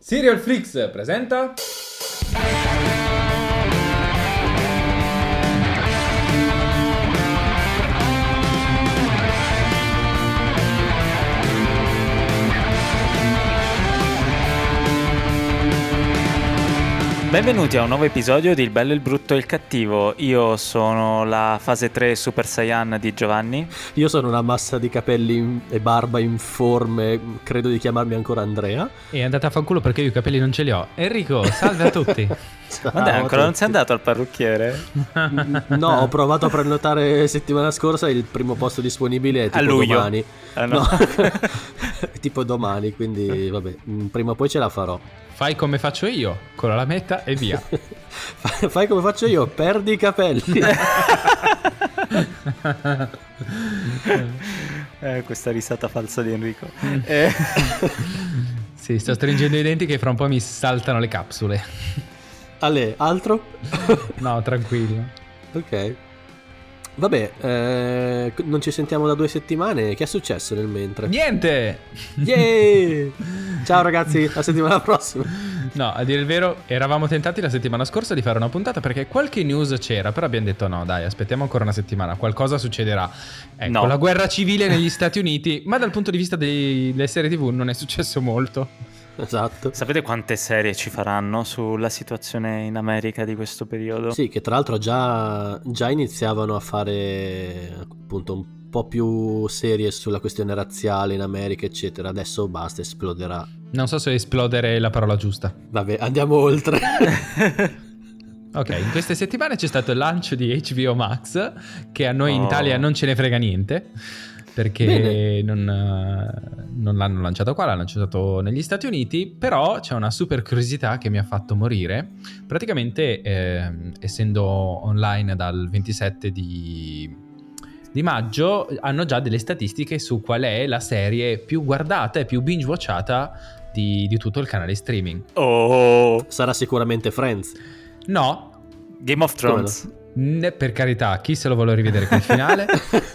Serial Flix presenta Benvenuti a un nuovo episodio di Il Bello, il Brutto e il Cattivo. Io sono la fase 3 Super Saiyan di Giovanni. Io sono una massa di capelli e barba informe, credo di chiamarmi ancora Andrea. E è andata a fanculo perché io i capelli non ce li ho. Enrico, salve a tutti. Ciao Ma dai, a ancora non tutti. sei andato al parrucchiere? No, ho provato a prenotare settimana scorsa, il primo posto disponibile è tipo A luglio. domani. Ah, no. È tipo domani, quindi vabbè, prima o poi ce la farò. Fai come faccio io, con la lametta e via. Fai come faccio io, perdi i capelli. Questa risata falsa di Enrico. Sì, sto stringendo i denti che fra un po' mi saltano le capsule. Ale, altro? No, tranquillo. Ok. Vabbè, non ci sentiamo da 2 settimane. Che è successo nel mentre? Niente! Yeah! Ciao ragazzi, la settimana prossima. No, a dire il vero, eravamo tentati la settimana scorsa di fare una puntata perché qualche news c'era, però abbiamo detto no, dai, aspettiamo ancora una settimana, qualcosa succederà. Ecco, No. la guerra civile negli Stati Uniti, ma dal punto di vista delle serie TV non è successo molto. Esatto. Sapete quante serie ci faranno sulla situazione in America di questo periodo? Sì, che tra l'altro già iniziavano a fare appunto un po' più serie sulla questione razziale in America, eccetera. Adesso basta, esploderà. Non so se esplodere è la parola giusta. Vabbè, andiamo oltre. Ok, in queste settimane c'è stato il lancio di HBO Max, che a noi in Oh. Italia non ce ne frega niente, perché non l'hanno lanciato qua, l'hanno lanciato negli Stati Uniti, però c'è una super curiosità che mi ha fatto morire. Praticamente, essendo online dal 27 di maggio, hanno già delle statistiche su qual è la serie più guardata e più binge-watchata di tutto il canale streaming. Oh, Sarà sicuramente Friends. No, Game of Thrones. per carità, chi se lo vuole rivedere quel finale?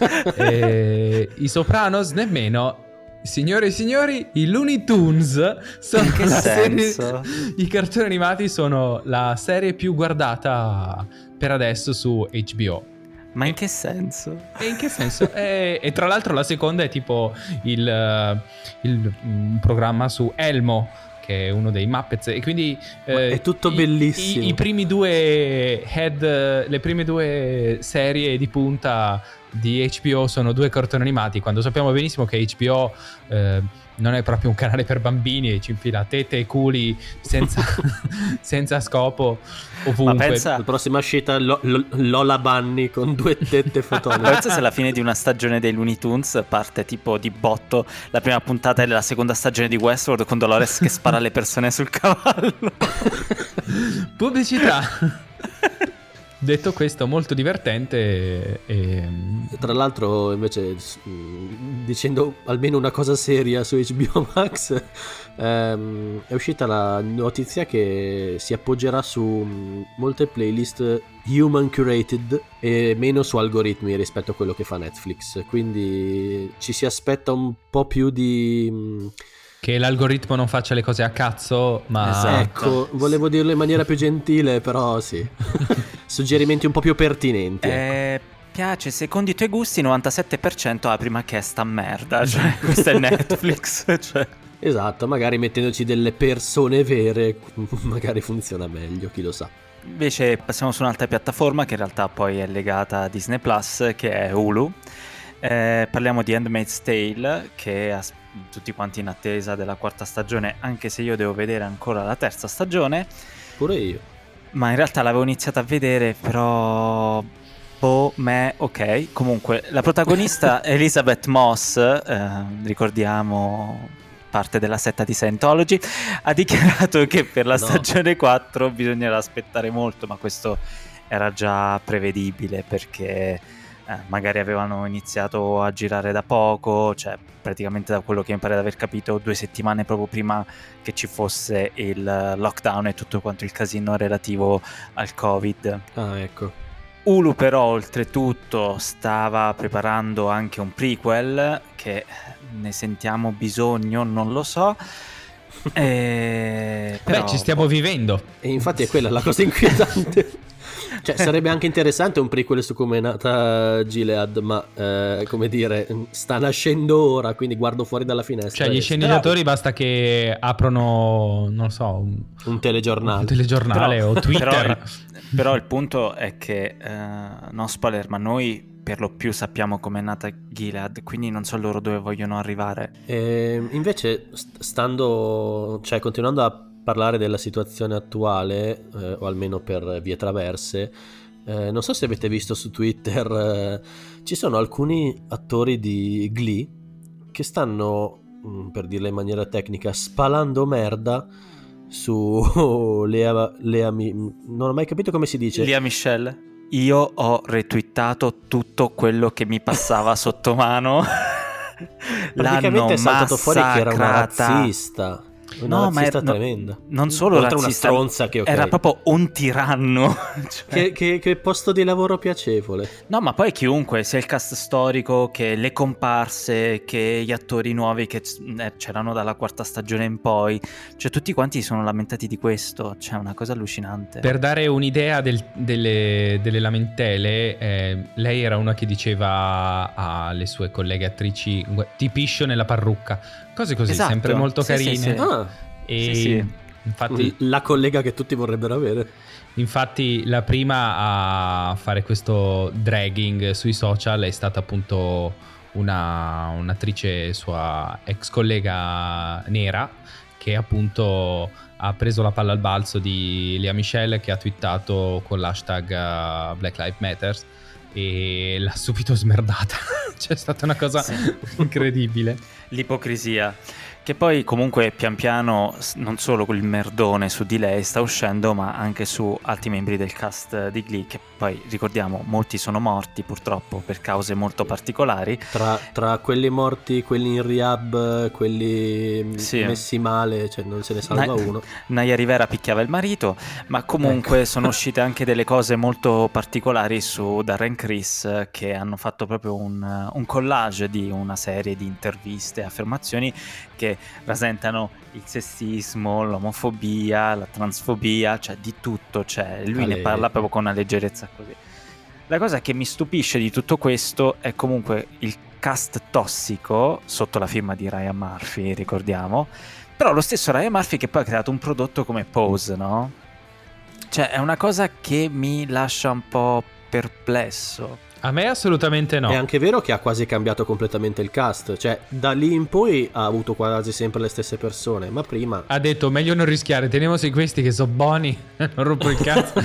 I Sopranos nemmeno. Signore e signori, i Looney Tunes sono In che la senso? serie. I cartoni animati sono la serie più guardata per adesso su HBO. Ma in che senso? E in che senso? E tra l'altro la seconda è tipo un programma su Elmo, che è uno dei Muppets, e quindi è tutto bellissimo. I primi due le prime due serie di punta di HBO sono 2 cartoni animati, quando sappiamo benissimo che HBO non è proprio un canale per bambini e ci infila tette e culi senza scopo ovunque. Ma pensa, La prossima uscita Lola Bunny con 2 tette fotoniche. pensa se la fine di una stagione dei Looney Tunes parte tipo di botto. La prima puntata è la seconda stagione di Westworld con Dolores che spara le persone sul cavallo. Pubblicità. Detto questo, molto divertente e Tra l'altro, invece, dicendo almeno una cosa seria su HBO Max, è uscita la notizia che si appoggerà su molte playlist human curated e meno su algoritmi rispetto a quello che fa Netflix. Quindi ci si aspetta un po' più di... che l'algoritmo non faccia le cose a cazzo, ma Esatto. Ecco, volevo dirlo in maniera più gentile, però sì. Suggerimenti un po' più pertinenti. Piace, secondo i tuoi gusti 97% apri ma che è sta merda. Cioè, questo è Netflix. Cioè. Esatto, magari mettendoci delle persone vere, magari funziona meglio, chi lo sa. Invece passiamo su un'altra piattaforma che in realtà poi è legata a Disney Plus, che è Hulu. Parliamo di Handmaid's Tale, che è tutti quanti in attesa della 4ª stagione, anche se io devo vedere ancora la 3ª stagione. Pure io. Ma in realtà l'avevo iniziata a vedere, però... ok. Comunque, la protagonista Elizabeth Moss, ricordiamo parte della setta di Scientology, ha dichiarato che per la stagione 4 bisognerà aspettare molto, ma questo era già prevedibile perché magari avevano iniziato a girare da poco, cioè praticamente da quello che mi pare di aver capito 2 settimane proprio prima che ci fosse il lockdown e tutto quanto il casino relativo al Covid. Ah, ecco. Hulu però oltretutto stava preparando anche un prequel che ne sentiamo bisogno, non lo so. Però, Beh, ci stiamo vivendo. E infatti è quella la cosa inquietante. Cioè, sarebbe anche interessante un prequel su come è nata Gilead, ma come dire, sta nascendo ora, quindi guardo fuori dalla finestra. Cioè, gli sceneggiatori basta che aprono, non so, un telegiornale. Un telegiornale o Twitter. Però il punto è che, no spoiler, ma noi per lo più sappiamo com'è nata Gilead, quindi non so loro dove vogliono arrivare. Invece, continuando a parlare della situazione attuale, o almeno per vie traverse, non so se avete visto su Twitter, ci sono alcuni attori di Glee che stanno, per dirla in maniera tecnica, spalando merda su non ho mai capito come si dice. Lea Michele. Io ho retweetato tutto quello che mi passava sotto mano. Praticamente è saltato fuori che era una razzista. Una razzista tremenda. Non solo oltre razzista, una stronza che era proprio un tiranno. Cioè... Che posto di lavoro piacevole. No, ma poi chiunque, sia il cast storico, che le comparse, che gli attori nuovi che c'erano dalla quarta stagione in poi, cioè tutti quanti sono lamentati di questo, cioè una cosa allucinante. Per dare un'idea delle lamentele, lei era una che diceva alle sue colleghe attrici: ti piscio nella parrucca, cose così, esatto. Sempre molto carine. Sì. E infatti la collega che tutti vorrebbero avere. Infatti la prima a fare questo dragging sui social è stata appunto un'attrice, sua ex collega nera, che appunto ha preso la palla al balzo di Lea Michele, che ha twittato con l'hashtag Black Lives Matter e l'ha subito smerdata. C'è stata una cosa incredibile. L'ipocrisia. Che poi comunque pian piano non solo quel merdone su di lei sta uscendo, ma anche su altri membri del cast di Glee, che poi ricordiamo molti sono morti purtroppo per cause molto particolari. Tra quelli morti, quelli in rehab, quelli messi male, cioè non se ne salva uno. Naya Rivera picchiava il marito, ma comunque sono uscite anche delle cose molto particolari su Darren Criss, che hanno fatto proprio un collage di una serie di interviste e affermazioni che rasentano il sessismo, l'omofobia, la transfobia, cioè di tutto, cioè lui ne parla proprio con una leggerezza così. La cosa che mi stupisce di tutto questo è comunque il cast tossico sotto la firma di Ryan Murphy, ricordiamo, però lo stesso Ryan Murphy che poi ha creato un prodotto come Pose, no? Cioè è una cosa che mi lascia un po' perplesso. A me assolutamente no. È anche vero che ha quasi cambiato completamente il cast, cioè da lì in poi ha avuto quasi sempre le stesse persone, ma prima ha detto meglio non rischiare, teniamoci questi che sono buoni, non rompo il cazzo.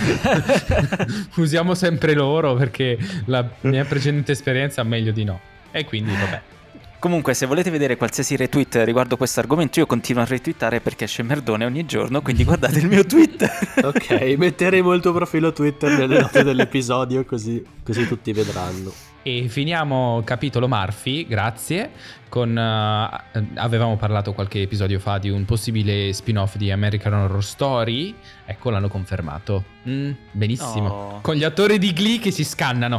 Usiamo sempre loro perché la mia precedente esperienza meglio di no. E quindi vabbè. Comunque, se volete vedere qualsiasi retweet riguardo questo argomento, io continuo a retweetare perché esce merdone ogni giorno, quindi guardate il mio tweet. Ok, metteremo il tuo profilo Twitter nelle note dell'episodio, così tutti vedranno. E finiamo capitolo Murphy, grazie, con avevamo parlato qualche episodio fa di un possibile spin-off di American Horror Story, ecco l'hanno confermato. Benissimo, con gli attori di Glee che si scannano.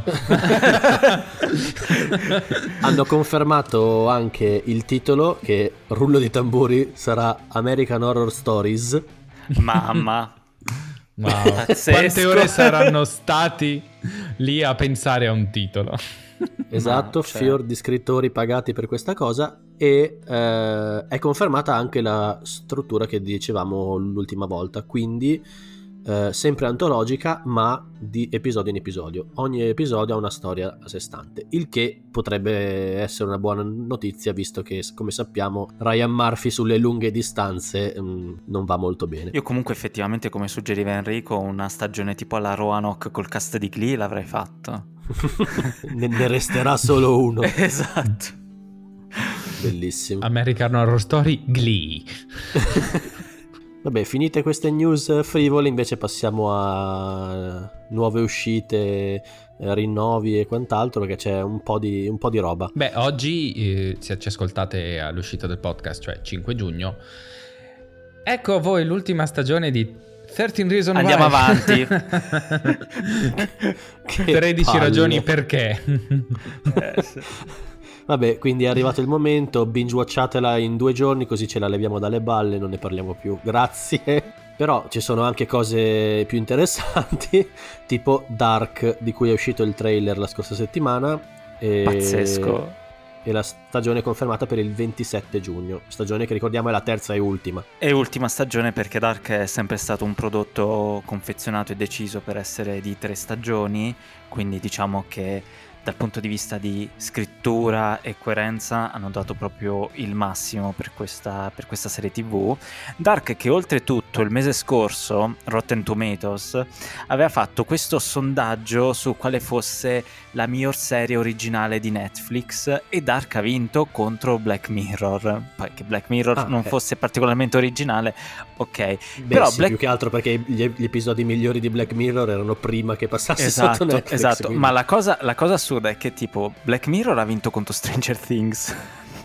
Hanno confermato anche il titolo, che rullo di tamburi sarà American Horror Stories. Mamma. Wow. Quante ore saranno stati lì a pensare a un titolo? Esatto, fior di scrittori pagati per questa cosa. E è confermata anche la struttura che dicevamo l'ultima volta, quindi sempre antologica, ma di episodio in episodio. Ogni episodio ha una storia a sé stante, il che potrebbe essere una buona notizia, visto che, come sappiamo, Ryan Murphy sulle lunghe distanze non va molto bene. Io comunque effettivamente, come suggeriva Enrico, una stagione tipo alla Roanoke col cast di Glee l'avrei fatto. ne resterà solo uno. Esatto. Bellissimo. American Horror Story Glee. Vabbè, finite queste news frivole, invece passiamo a nuove uscite, rinnovi e quant'altro, perché c'è un po' di roba. Beh, oggi, se ci ascoltate all'uscita del podcast, cioè 5 giugno, ecco a voi l'ultima stagione di 13 Reasons Why. Andiamo avanti. 13 ragioni perché. Vabbè, quindi è arrivato il momento, binge watchatela in 2 giorni così ce la leviamo dalle balle, non ne parliamo più, grazie. Però ci sono anche cose più interessanti, tipo Dark, di cui è uscito il trailer la scorsa settimana. Pazzesco. E la stagione è confermata per il 27 giugno, stagione che ricordiamo è la terza e ultima. E ultima stagione, perché Dark è sempre stato un prodotto confezionato e deciso per essere di 3 stagioni, quindi diciamo che dal punto di vista di scrittura e coerenza hanno dato proprio il massimo per questa serie TV. Dark, che oltretutto il mese scorso Rotten Tomatoes aveva fatto questo sondaggio su quale fosse la miglior serie originale di Netflix, e Dark ha vinto contro Black Mirror. Poi che Black Mirror non fosse particolarmente originale, ok. Beh, però sì, più che altro perché gli episodi migliori di Black Mirror erano prima che passasse sotto Netflix. Esatto, quindi... ma la cosa assurda è che tipo Black Mirror ha vinto contro Stranger Things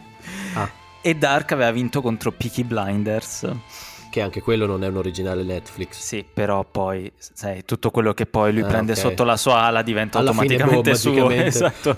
e Dark aveva vinto contro Peaky Blinders, che anche quello non è un originale Netflix. Sì, però poi sai, tutto quello che poi lui prende sotto la sua ala diventa alla automaticamente fine, suo. Esatto.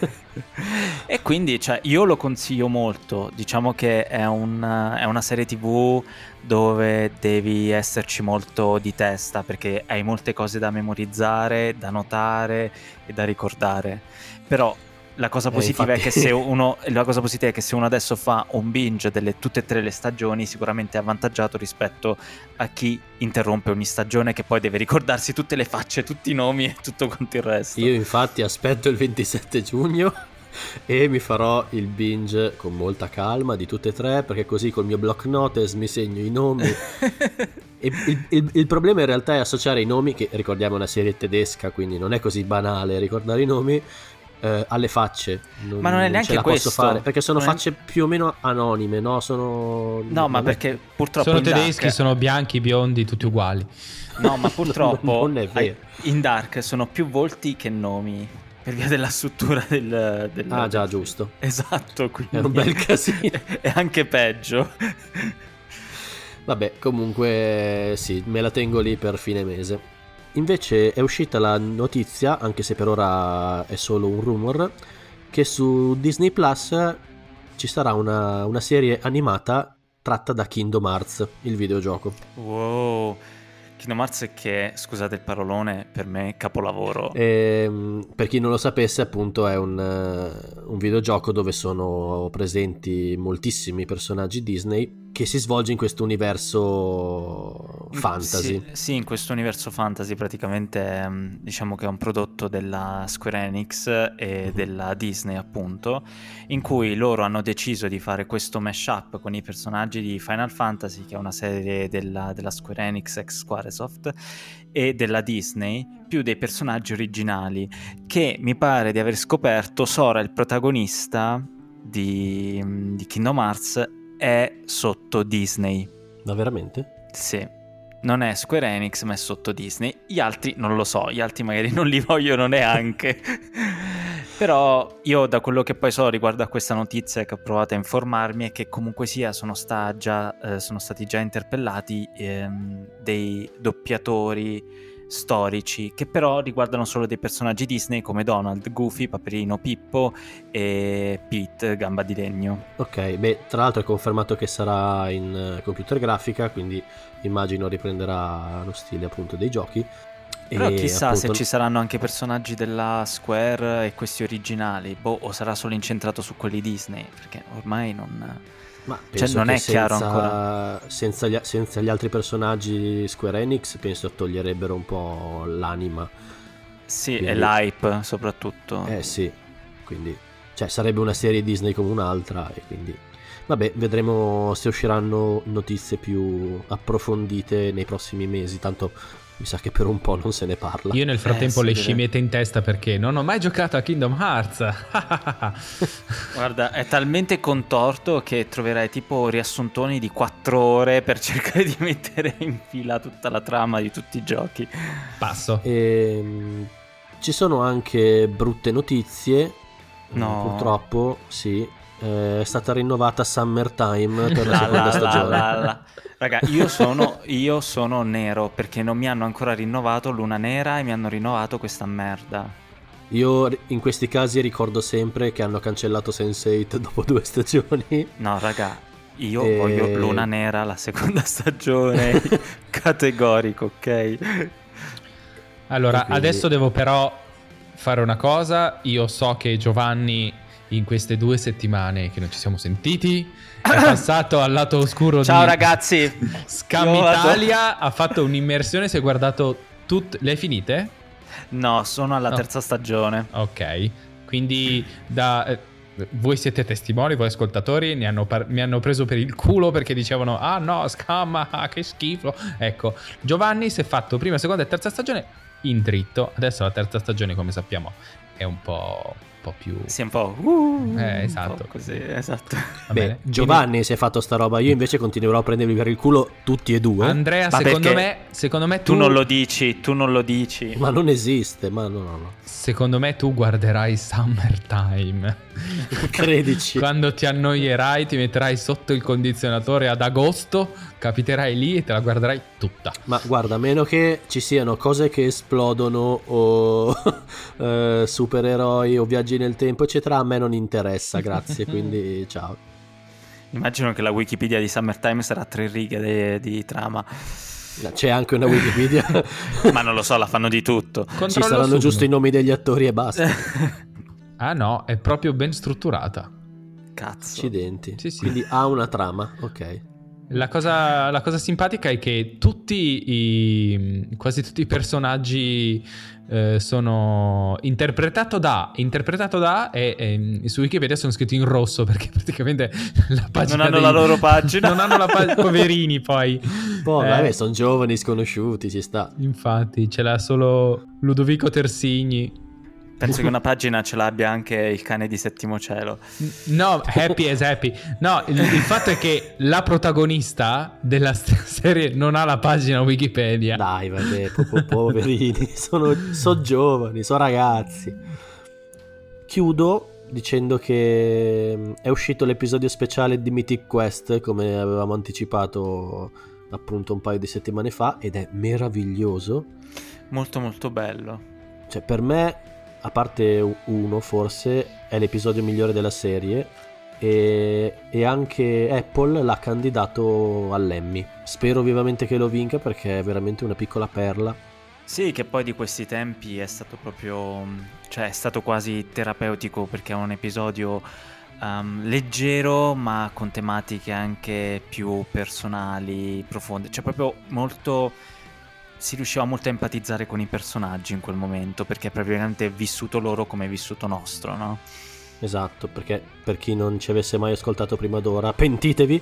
E quindi cioè, io lo consiglio molto. Diciamo che è una serie TV dove devi esserci molto di testa, perché hai molte cose da memorizzare, da notare e da ricordare. Però la cosa positiva infatti... è che se uno adesso fa un binge delle tutte e 3 le stagioni, sicuramente è avvantaggiato rispetto a chi interrompe ogni stagione, che poi deve ricordarsi tutte le facce, tutti i nomi e tutto quanto il resto. Io infatti aspetto il 27 giugno e mi farò il binge con molta calma di tutte e 3, perché così col mio block notice mi segno i nomi. E il problema in realtà è associare i nomi, che ricordiamo è una serie tedesca, quindi non è così banale ricordare i nomi, alle facce. Ma non è neanche ce la questo, posso fare, perché sono facce più o meno anonime, no? No, ma perché purtroppo sono tedeschi, sono bianchi, biondi, tutti uguali. No, ma purtroppo non è vero. In Dark sono più volti che nomi, per via della struttura del Ah già, giusto. Esatto, quindi è un bel casino. È anche peggio. Vabbè, comunque sì, me la tengo lì per fine mese. Invece è uscita la notizia, anche se per ora è solo un rumor, che su Disney Plus ci sarà una serie animata tratta da Kingdom Hearts, il videogioco. Wow, Kingdom Hearts che, scusate il parolone, per me è capolavoro. Per chi non lo sapesse, appunto è un videogioco dove sono presenti moltissimi personaggi Disney, che si svolge in questo universo fantasy. Sì, in questo universo fantasy praticamente diciamo che è un prodotto della Square Enix e della Disney, appunto, in cui loro hanno deciso di fare questo mashup con i personaggi di Final Fantasy, che è una serie della Square Enix ex Squaresoft, e della Disney, più dei personaggi originali, che mi pare di aver scoperto Sora, il protagonista di Kingdom Hearts, è sotto Disney. Ma veramente? Sì, non è Square Enix ma è sotto Disney. Gli altri non lo so, gli altri magari non li vogliono neanche. Però io, da quello che poi so riguardo a questa notizia, che ho provato a informarmi, è che comunque sia sono stati già interpellati dei doppiatori storici, che però riguardano solo dei personaggi Disney come Donald, Goofy, Paperino, Pippo e Pete, Gamba di Legno. Ok, beh, tra l'altro è confermato che sarà in computer grafica, quindi immagino riprenderà lo stile appunto dei giochi. Però chissà appunto... se ci saranno anche personaggi della Square e questi originali, o sarà solo incentrato su quelli Disney, perché ormai non... Ma cioè, non è chiaro ancora. Senza gli altri personaggi Square Enix penso toglierebbero un po' l'anima. Sì, quindi... e l'hype soprattutto. Sì, quindi cioè sarebbe una serie Disney come un'altra, e quindi vabbè, vedremo se usciranno notizie più approfondite nei prossimi mesi, tanto mi sa che per un po' non se ne parla. Io nel frattempo sì, le scimmiette in testa perché non ho mai giocato a Kingdom Hearts. Guarda, è talmente contorto che troverai tipo riassuntoni di 4 ore per cercare di mettere in fila tutta la trama di tutti i giochi. Passo. Ci sono anche brutte notizie. No. Purtroppo, sì. È stata rinnovata Summertime per la seconda stagione. Raga, io sono nero perché non mi hanno ancora rinnovato Luna Nera e mi hanno rinnovato questa merda. Io in questi casi ricordo sempre che hanno cancellato Sense8 dopo 2 stagioni. No, raga, io voglio Luna Nera la seconda stagione, categorico, ok? Allora, quindi... adesso devo però fare una cosa. Io so che Giovanni in queste 2 settimane che non ci siamo sentiti è passato al lato oscuro. Ciao di ragazzi, Scam Italia, ha fatto un'immersione, si è guardato tutte. Le hai finite? No, sono alla terza stagione. Ok, quindi voi siete testimoni, voi ascoltatori, mi hanno preso per il culo perché dicevano ah no, Scam, che schifo. Ecco, Giovanni si è fatto prima, seconda e terza stagione in dritto. Adesso la terza stagione, come sappiamo, è un po' più... Sì, un po'... esatto. Un po' così, esatto. Va bene. Giovanni si è fatto sta roba, io invece continuerò a prendervi per il culo tutti e 2. Andrea, Ma secondo me tu non lo dici. Ma non esiste, ma no. Secondo me tu guarderai Summertime. Credici. Quando ti annoierai, ti metterai sotto il condizionatore ad agosto, capiterai lì e te la guarderai tutta. Ma guarda, a meno che ci siano cose che esplodono o supereroi o viaggi nel tempo eccetera, a me non interessa, grazie, quindi ciao. Immagino che la Wikipedia di Summertime sarà 3 righe di trama. C'è anche una Wikipedia. Ma non lo so, la fanno di tutto. Ci saranno giusto i nomi degli attori e basta. Ah no, è proprio ben strutturata. Cazzo. Accidenti. Sì. Quindi ha una trama, ok. La cosa simpatica è che quasi tutti i personaggi sono interpretato da e su Wikipedia sono scritti in rosso perché praticamente la pagina non hanno la loro pagina. Non hanno la pagina, poverini poi. Vabbè, sono giovani, sconosciuti, ci sta. Infatti, ce l'ha solo Ludovico Terzigni. Penso che una pagina ce l'abbia anche il cane di Settimo Cielo. No, Happy as Happy. No, il fatto è che la protagonista della serie non ha la pagina Wikipedia. Dai, vabbè, poverini, sono giovani, sono ragazzi. Chiudo dicendo che è uscito l'episodio speciale di Mythic Quest, come avevamo anticipato appunto un paio di settimane fa, ed è meraviglioso. Molto molto bello. Cioè, per me, a parte uno forse, è l'episodio migliore della serie, e anche Apple l'ha candidato all'Emmy. Spero vivamente che lo vinca perché è veramente una piccola perla. Sì, che poi di questi tempi è stato proprio, cioè è stato quasi terapeutico perché è un episodio leggero ma con tematiche anche più personali, profonde, cioè proprio molto... si riusciva molto a empatizzare con i personaggi in quel momento perché praticamente è vissuto loro come è vissuto nostro, no? Esatto, perché per chi non ci avesse mai ascoltato prima d'ora, pentitevi.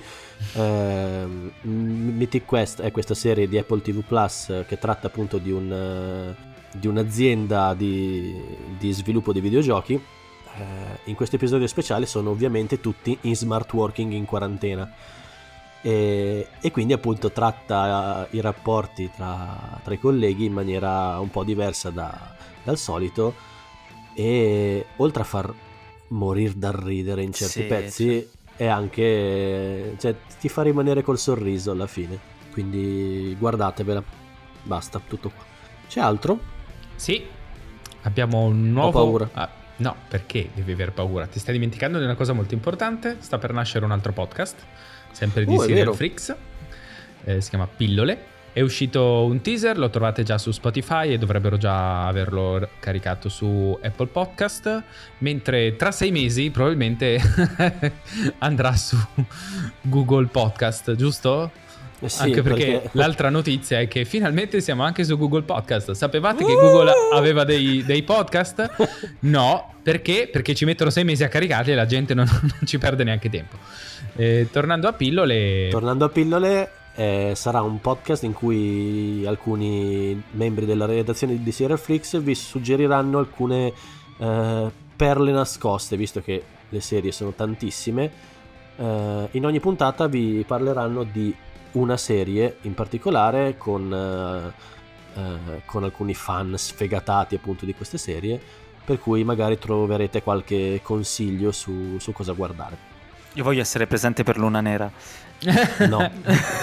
Mythic Quest è questa serie di Apple TV Plus che tratta appunto di un'azienda di sviluppo di videogiochi. In questo episodio speciale sono ovviamente tutti in smart working in quarantena. E quindi appunto tratta i rapporti tra i colleghi in maniera un po' diversa dal solito, e oltre a far morire dal ridere in certi pezzi è anche, cioè, ti fa rimanere col sorriso alla fine, quindi guardatevela, basta, tutto qua. C'è altro? Sì, abbiamo un nuovo... Ho paura. No, perché devi aver paura? Ti stai dimenticando di una cosa molto importante. Sta per nascere un altro podcast, sempre di Serial Freaks, si chiama Pillole. È uscito un teaser, lo trovate già su Spotify e dovrebbero già averlo caricato su Apple Podcast, mentre tra 6 mesi probabilmente andrà su Google Podcast, giusto? Sì, anche perché l'altra notizia è che finalmente siamo anche su Google Podcast. Sapevate che Google aveva dei podcast? No, perché? Perché ci mettono 6 mesi a caricarli e la gente non ci perde neanche tempo. Tornando a Pillole, sarà un podcast in cui alcuni membri della redazione di Serial Freaks vi suggeriranno alcune perle nascoste, visto che le serie sono tantissime. In ogni puntata vi parleranno di una serie in particolare con alcuni fan sfegatati appunto di queste serie, per cui magari troverete qualche consiglio su cosa guardare. Io voglio essere presente per Luna Nera. No.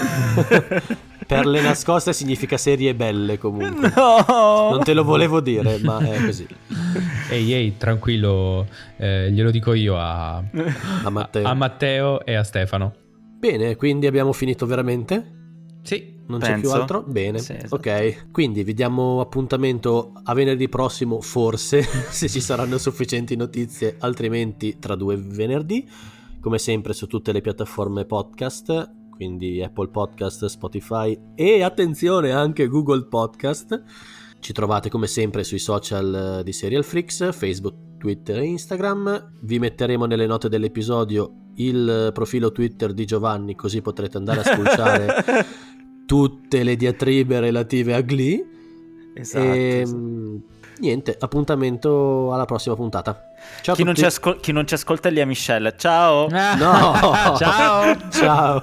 Perle nascoste significa serie belle comunque. No! Non te lo volevo dire, ma è così. Ehi, tranquillo, glielo dico io a Matteo e a Stefano. Bene, quindi abbiamo finito veramente? Sì. Non c'è più altro? Bene, sì, esatto. Ok, quindi vi diamo appuntamento a venerdì prossimo, forse, se ci saranno sufficienti notizie, altrimenti tra 2 venerdì, come sempre su tutte le piattaforme podcast, quindi Apple Podcast, Spotify e attenzione anche Google Podcast. Ci trovate come sempre sui social di Serial Freaks, Facebook, Twitter e Instagram. Vi metteremo nelle note dell'episodio il profilo Twitter di Giovanni, così potrete andare a spulciare tutte le diatribe relative a Glee. Esatto. Niente, appuntamento alla prossima puntata. Ciao a tutti. Chi non ci ascolta è Lia Michelle. Ciao. No. Ciao. Ciao.